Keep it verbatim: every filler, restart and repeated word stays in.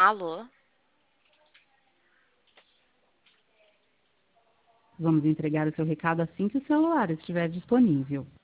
Alô? Vamos entregar o seu recado assim que o celular estiver disponível.